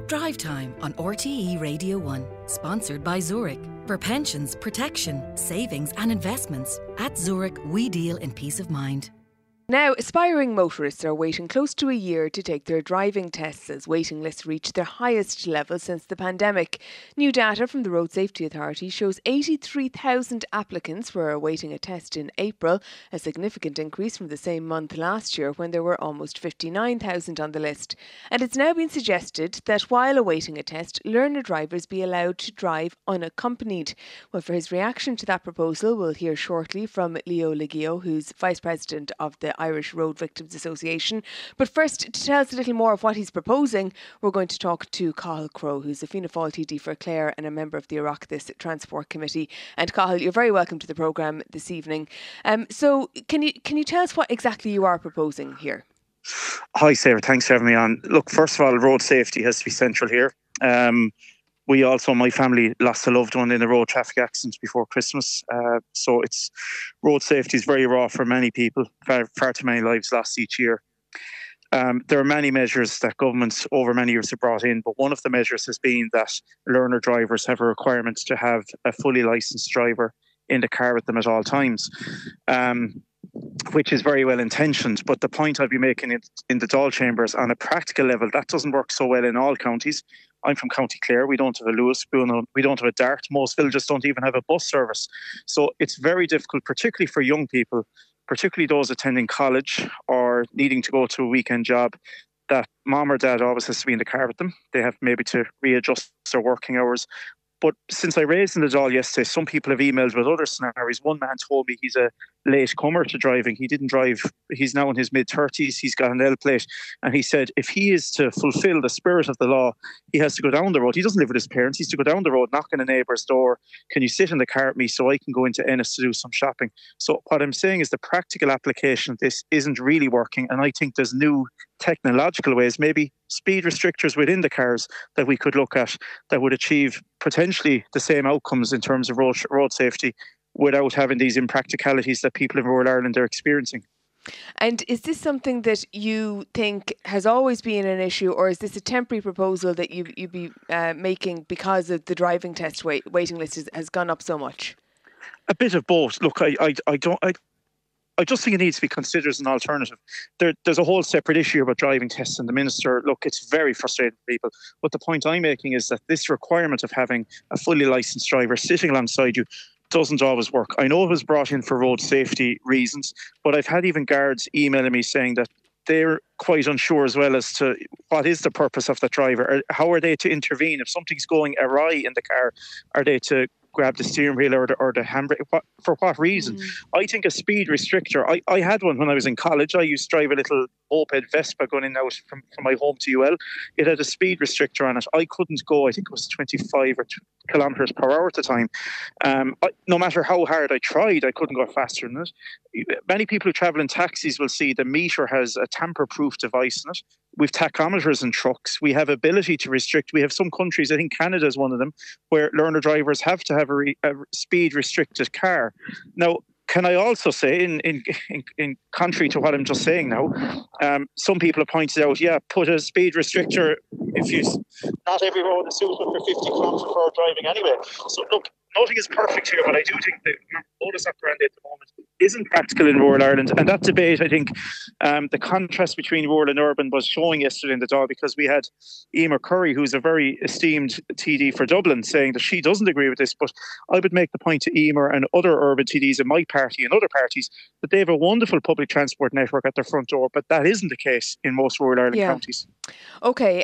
Drive Time on RTE Radio 1, sponsored by Zurich. For pensions, protection, savings and investments, at Zurich we deal in peace of mind. Now, aspiring motorists are waiting close to a year to take their driving tests as waiting lists reach their highest level since the pandemic. New data from the Road Safety Authority shows 83,000 applicants were awaiting a test in April, a significant increase from the same month last year when there were almost 59,000 on the list. And it's now been suggested that while awaiting a test, learner drivers be allowed to drive unaccompanied. Well, for his reaction to that proposal, we'll hear shortly from Leo Liggio, who's Vice President of the Irish Road Victims Association. But first, to tell us a little more of what he's proposing, we're going to talk to Cathal Crowe, who's a Fianna Fáil TD for Clare and a member of the Oireachtas Transport Committee. And Cathal, you're very welcome to the programme this evening. So can you tell us what exactly you are proposing here? Hi Sarah, thanks for having me on. Look, first of all, road safety has to be central here. We also, my family lost a loved one in a road traffic accident before Christmas. So road safety is very raw for many people, far too many lives lost each year. There are many measures that governments over many years have brought in, but one of the measures has been that learner drivers have a requirement to have a fully licensed driver in the car with them at all times, which is very well intentioned. But the point I'd be making in the Dáil chambers, on a practical level, that doesn't work so well in all counties. I'm from County Clare. We don't have a Lewispoon. We don't have a Dart. Most villages don't even have a bus service. So it's very difficult, particularly for young people, particularly those attending college or needing to go to a weekend job, that mom or dad always has to be in the car with them. They have maybe to readjust their working hours. But since I raised in the Dáil yesterday, some people have emailed with other scenarios. One man told me he's a late comer to driving. He didn't drive. He's now in his mid-30s. He's got an L plate. And he said if he is to fulfil the spirit of the law, he has to go down the road. He doesn't live with his parents. He's to go down the road, knock on a neighbour's door. Can you sit in the car with me so I can go into Ennis to do some shopping? So what I'm saying is the practical application of this isn't really working. And I think there's new technological ways, maybe speed restrictors within the cars that we could look at that would achieve potentially the same outcomes in terms of road safety without having these impracticalities that people in rural Ireland are experiencing. And is this something that you think has always been an issue, or is this a temporary proposal that you'd be making because of the driving test waiting list has gone up so much? A bit of both. Look, I just think it needs to be considered as an alternative. There's a whole separate issue about driving tests, and the Minister, look, it's very frustrating for people. But the point I'm making is that this requirement of having a fully licensed driver sitting alongside you doesn't always work. I know it was brought in for road safety reasons, but I've had even guards emailing me saying that they're quite unsure as well as to what is the purpose of the driver. How are they to intervene? If something's going awry in the car, are they to grab the steering wheel or the handbrake? For what reason? I think a speed restrictor, I had one when I was in college. I used to drive a little moped Vespa going in and out from my home to UL. It had a speed restrictor on it. I couldn't go, I think it was 25 kilometres per hour at the time. No matter how hard I tried, I couldn't go faster than it. Many people who travel in taxis will see the meter has a tamper-proof device in it. We've tachometers in trucks. We have ability to restrict. We have some countries, I think Canada is one of them, where learner drivers have to have a speed restricted car. Now, can I also say, in contrary to what I'm just saying now, some people have pointed out, put a speed restrictor not every road is suitable for 50 kilometres per hour driving anyway. So look, nothing is perfect here, but I do think the modus operandi at the moment isn't practical in rural Ireland. And that debate, I think, the contrast between rural and urban was showing yesterday in the Dáil, because we had Emer Curry, who's a very esteemed TD for Dublin, saying that she doesn't agree with this. But I would make the point to Emer and other urban TDs in my party and other parties that they have a wonderful public transport network at their front door, but that isn't the case in most rural Ireland counties. Okay,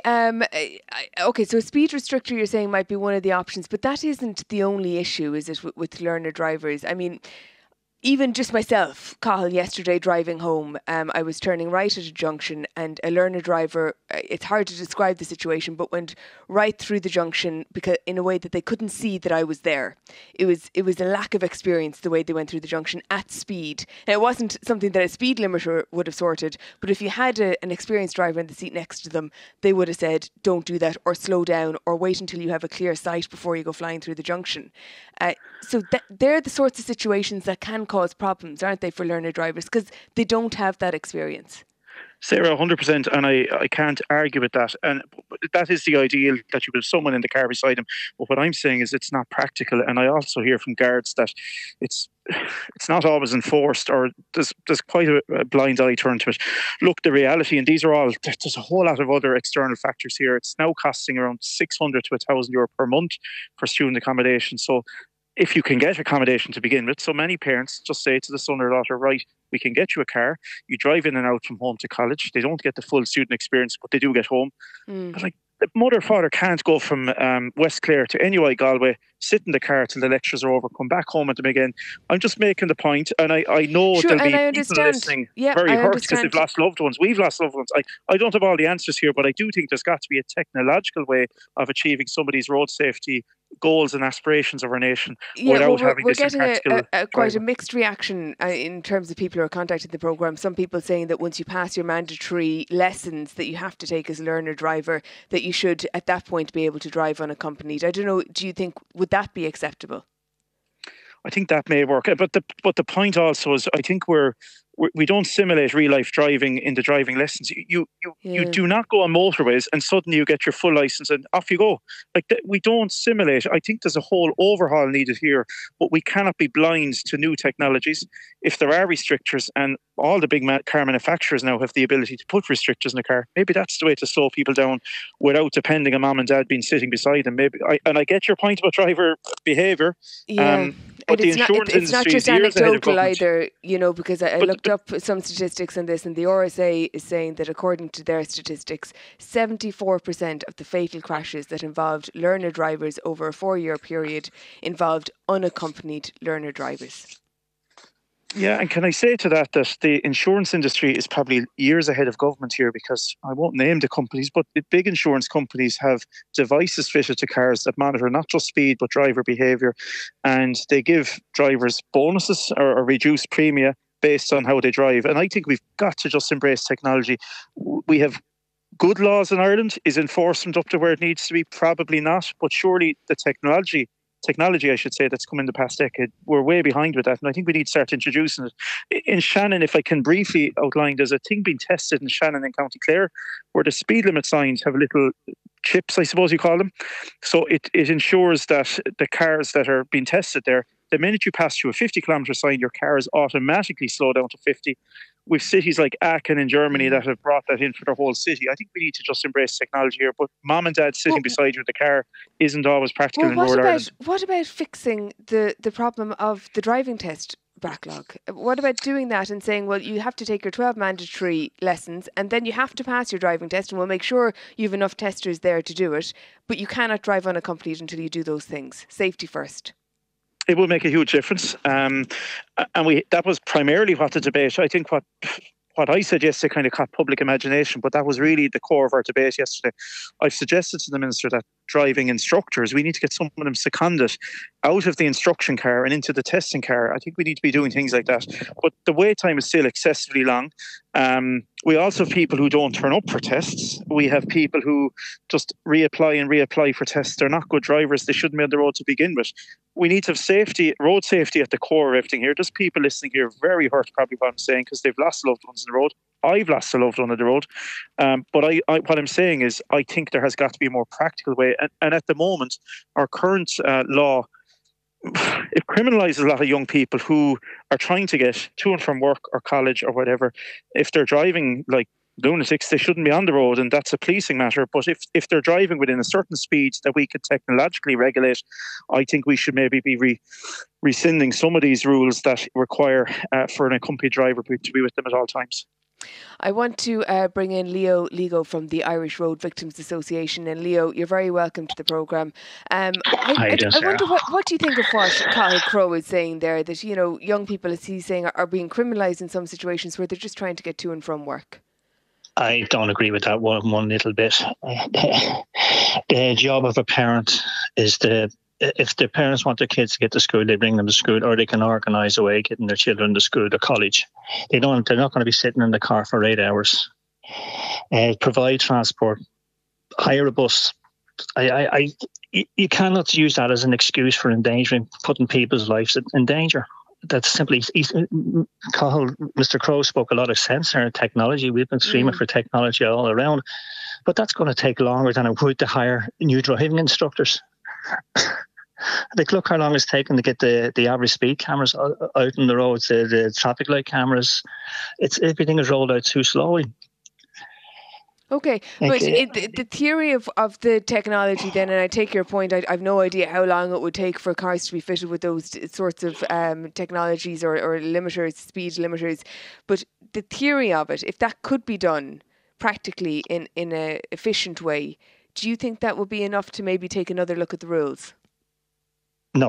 so a speed restrictor, you're saying, might be one of the options, but that isn't the only issue, is it, with learner drivers? I mean, even just myself, Cathal, yesterday driving home, I was turning right at a junction and a learner driver, it's hard to describe the situation, but went right through the junction because in a way that they couldn't see that I was there. It was a lack of experience the way they went through the junction at speed. Now, it wasn't something that a speed limiter would have sorted, but if you had an experienced driver in the seat next to them, they would have said, don't do that, or slow down, or wait until you have a clear sight before you go flying through the junction. So they're the sorts of situations that can cause problems, aren't they, for learner drivers, because they don't have that experience? Sarah, 100%, and I can't argue with that. And that is the ideal, that you have someone in the car beside him. But what I'm saying is it's not practical. And I also hear from guards that it's not always enforced, or there's quite a blind eye turned to it. Look, the reality, and these are all, there's a whole lot of other external factors here. It's now costing around 600 to €1,000 per month for student accommodation. So if you can get accommodation to begin with, so many parents just say to the son or daughter, right, we can get you a car, you drive in and out from home to college. They don't get the full student experience, but they do get home. But like, the mother or father can't go from West Clare to NUI Galway, sit in the car till the lectures are over, come back home at them again. I'm just making the point, and I know sure, there'll be people listening very hurt because they've lost loved ones. We've lost loved ones. I don't have all the answers here, but I do think there's got to be a technological way of achieving some of these road safety goals and aspirations of our nation without having this impractical. We're getting quite a mixed reaction in terms of people who are contacting the programme. Some people saying that once you pass your mandatory lessons that you have to take as a learner driver, that you should at that point be able to drive unaccompanied. I don't know, do you think, would that be acceptable? I think that may work, but the point also is, I think we don't simulate real life driving in the driving lessons. You do not go on motorways and suddenly you get your full license and off you go. We don't simulate. I think there's a whole overhaul needed here, but we cannot be blind to new technologies. If there are restrictors, and all the big car manufacturers now have the ability to put restrictors in the car, maybe that's the way to slow people down without depending on mom and dad being sitting beside them. I get your point about driver behaviour. Yeah. But it's not just anecdotal either, because I looked up some statistics on this, and the RSA is saying that according to their statistics, 74% of the fatal crashes that involved learner drivers over a 4-year period involved unaccompanied learner drivers. Yeah, and can I say to that the insurance industry is probably years ahead of government here, because I won't name the companies, but the big insurance companies have devices fitted to cars that monitor not just speed but driver behaviour, and they give drivers bonuses or reduced premia based on how they drive. And I think we've got to just embrace technology. We have good laws in Ireland. Is enforcement up to where it needs to be? Probably not, but surely the technology, I should say, that's come in the past decade, we're way behind with that, and I think we need to start introducing it. In Shannon, if I can briefly outline, there's a thing being tested in Shannon in County Clare where the speed limit signs have little chips, I suppose you call them. So it ensures that the cars that are being tested there, the minute you pass through a 50-kilometre sign, your cars automatically slow down to 50. With cities like Aachen in Germany that have brought that in for the whole city, I think we need to just embrace technology here. But mom and dad sitting beside you in the car isn't always practical in rural Ireland. What about fixing the problem of the driving test backlog? What about doing that and saying, well, you have to take your 12 mandatory lessons and then you have to pass your driving test, and we'll make sure you have enough testers there to do it, but you cannot drive unaccompanied until you do those things. Safety first. It will make a huge difference. And that was primarily what the debate, I think what I said yesterday kind of caught public imagination, but that was really the core of our debate yesterday. I've suggested to the Minister that driving instructors, we need to get some of them seconded out of the instruction car and into the testing car. I think we need to be doing things like that. But the wait time is still excessively long. We also have people who don't turn up for tests. We have people who just reapply for tests. They're not good drivers. They shouldn't be on the road to begin with. We need to have safety, road safety at the core of everything here. There's people listening here very hurt probably what I'm saying, because they've lost loved ones on the road. I've lost a loved one on the road. But what I'm saying is I think there has got to be a more practical way. And at the moment, our current law, it criminalises a lot of young people who are trying to get to and from work or college or whatever. If they're driving like lunatics, they shouldn't be on the road, and that's a policing matter. But if they're driving within a certain speed that we could technologically regulate, I think we should maybe be rescinding some of these rules that require for an accompanied driver to be with them at all times. I want to bring in Leo Ligo from the Irish Road Victims Association. And Leo, you're very welcome to the programme. I wonder, what do you think of what Cathal Crowe is saying there, that, young people, as he's saying, are being criminalised in some situations where they're just trying to get to and from work? I don't agree with that one little bit. The job of a parent is if the parents want their kids to get to school, they bring them to school, or they can organise a way getting their children to school or college. They're not going to be sitting in the car for 8 hours. Provide transport, hire a bus. You cannot use that as an excuse for putting people's lives in danger. that's simply, Mr. Crowe spoke a lot of sense and technology. We've been screaming for technology all around, but that's going to take longer than it would to hire new driving instructors. Like, look how long it's taken to get the average speed cameras out on the roads, the traffic light cameras. Everything is rolled out too slowly. Okay, but the theory of the technology then, and I take your point, I've no idea how long it would take for cars to be fitted with those sorts of technologies or limiters, speed limiters, but the theory of it, if that could be done practically in an efficient way, do you think that would be enough to maybe take another look at the rules? No.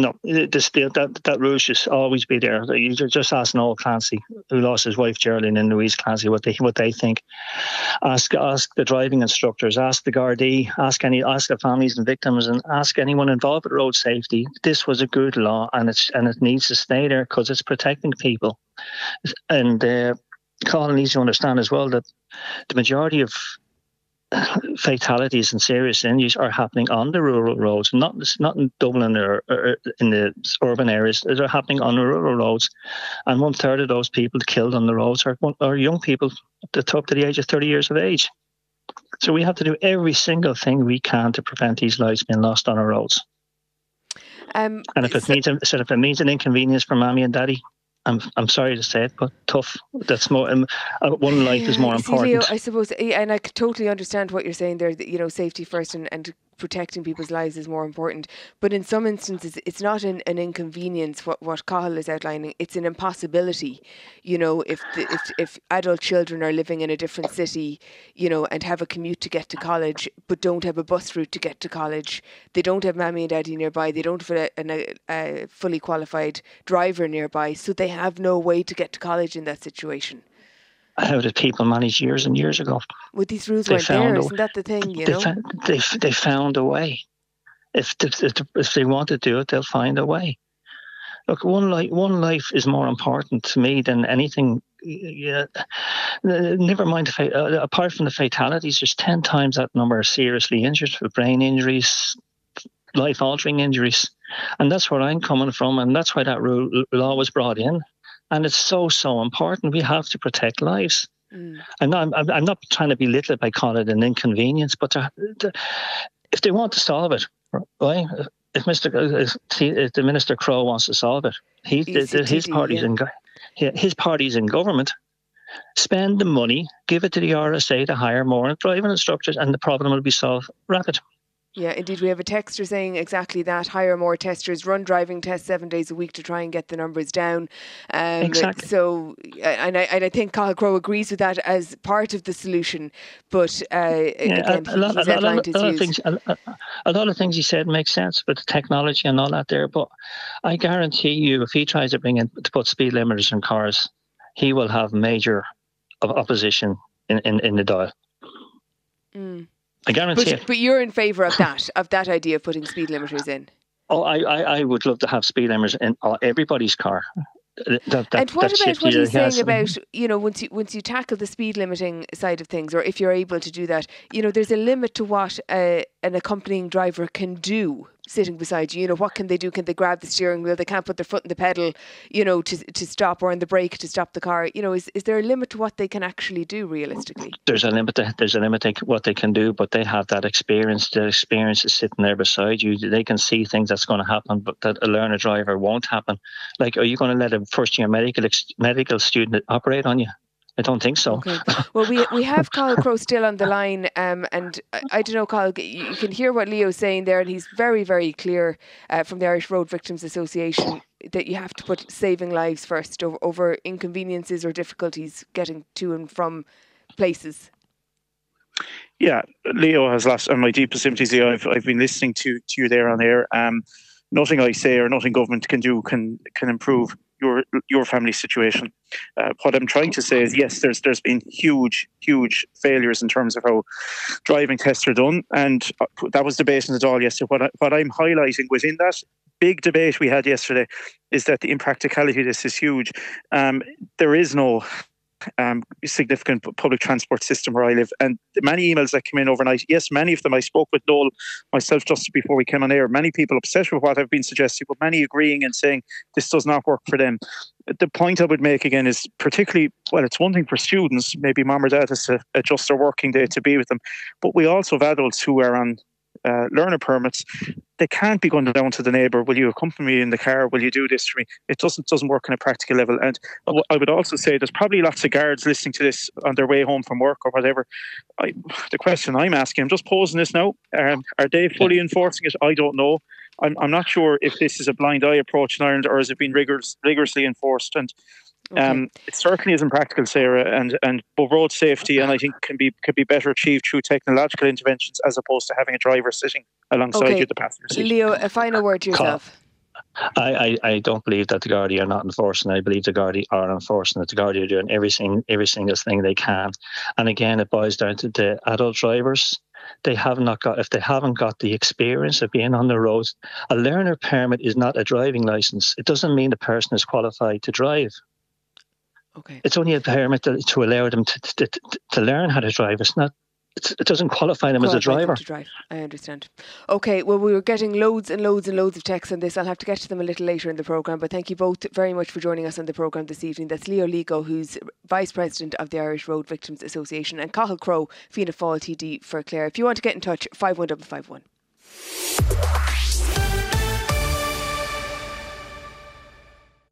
That rule should always be there. You just ask Noel Clancy, who lost his wife Geraldine, and Louise Clancy, what they think. Ask the driving instructors, ask the Gardaí, ask the families and victims, and ask anyone involved with road safety. This was a good law, and it needs to stay there because it's protecting people. And Colin needs to understand as well that the majority of fatalities and serious injuries are happening on the rural roads, not in Dublin or in the urban areas. They're happening on the rural roads, and 1/3 of those people killed on the roads are young people up to the age of 30 years of age. So we have to do every single thing we can to prevent these lives being lost on our roads. And if it means an inconvenience for mommy and daddy, I'm sorry to say it, but tough. That's more. One life is more important. Leo, I suppose, and I could totally understand what you're saying there. That, safety first and protecting people's lives is more important. But in some instances, it's not an inconvenience. What Cathal is outlining, it's an impossibility. If adult children are living in a different city, and have a commute to get to college, but don't have a bus route to get to college, they don't have mammy and daddy nearby, they don't have a fully qualified driver nearby, so they have no way to get to college in that situation. How did people manage years and years ago? Well, these rules weren't there, isn't that the thing, They found a way. If they want to do it, they'll find a way. Look, one life is more important to me than anything. Never mind, apart from the fatalities, there's 10 times that number are seriously injured with brain injuries, life-altering injuries. And that's where I'm coming from, and that's why that law was brought in. And it's so important. We have to protect lives. I'm not trying to belittle it by calling it an inconvenience, but if they want to solve it, right? If the Minister Crowe wants to solve it, his party's in government. Spend the money, give it to the RSA to hire more driving instructors, and the problem will be solved rapid. Yeah, indeed. We have a texter saying exactly that. Hire more testers, run driving tests 7 days a week to try and get the numbers down. Exactly. So, and I think Cathal Crowe agrees with that as part of the solution. But again, he's outlined his views. A lot of things he said make sense with the technology and all that there. But I guarantee you, if he tries to put speed limiters in cars, he will have major opposition in the Dáil. I guarantee it. But you're in favour of that idea of putting speed limiters in? Oh, I would love to have speed limiters in everybody's car. And what about what he's saying about, once you tackle the speed limiting side of things, or if you're able to do that, there's a limit to what an accompanying driver can do sitting beside you. What can they do? Can they grab the steering wheel? They can't put their foot in the pedal, to stop, or in the brake to stop the car. Is there a limit to what they can actually do realistically? There's a limit to what they can do, but they have that experience. The experience is sitting there beside you. They can see things that's going to happen, but that a learner driver won't happen. Like, are you going to let a first-year medical student operate on you? I don't think so. Okay. Well, we have Cathal Crowe still on the line, and I don't know, Cathal, you can hear what Leo's saying there, and he's very, very clear from the Irish Road Victims Association that you have to put saving lives first over inconveniences or difficulties getting to and from places. Yeah, Leo has and my deepest sympathies. I've been listening to you there on air. Nothing I say or nothing government can do can improve your family situation. What I'm trying to say is, yes, there's been huge failures in terms of how driving tests are done, and that was debate in the Dáil yesterday. What I'm highlighting within that big debate we had yesterday is that the impracticality of this is huge. There is no significant public transport system where I live, and the many emails that came in overnight. Yes, many of them I spoke with Noel myself just before we came on air. Many people upset with what I've been suggesting, but many agreeing and saying this does not work for them. The point I would make again is particularly, well, it's one thing for students, maybe mom or dad has to adjust their working day to be with them, but we also have adults who are on learner permits. They can't be going down to the neighbour, will you accompany me in the car, will you do this for me? It doesn't work on a practical level. And I would also say there's probably lots of guards listening to this on their way home from work or whatever. The question I'm asking, I'm just posing this now, are they fully enforcing it? I don't know. I'm not sure if this is a blind eye approach in Ireland or has it been rigorously enforced. And it certainly isn't practical, Sarah, and but road safety, and I think can be better achieved through technological interventions as opposed to having a driver sitting alongside you, the passenger seat. Leo, a final word to yourself. I don't believe that the Gardaí are not enforcing. I believe the Gardaí are enforcing it. The Gardaí are doing every single thing they can. And again, it boils down to the adult drivers. If they haven't got the experience of being on the roads, a learner permit is not a driving licence. It doesn't mean the person is qualified to drive. Okay. It's only a permit to allow them to learn how to drive. It doesn't qualify them as a driver. To drive. I understand. Okay, well, we were getting loads and loads and loads of texts on this. I'll have to get to them a little later in the programme, but thank you both very much for joining us on the programme this evening. That's Leo Ligo, who's Vice President of the Irish Road Victims Association, and Cathal Crowe, Fianna Fáil TD for Clare. If you want to get in touch, 51551.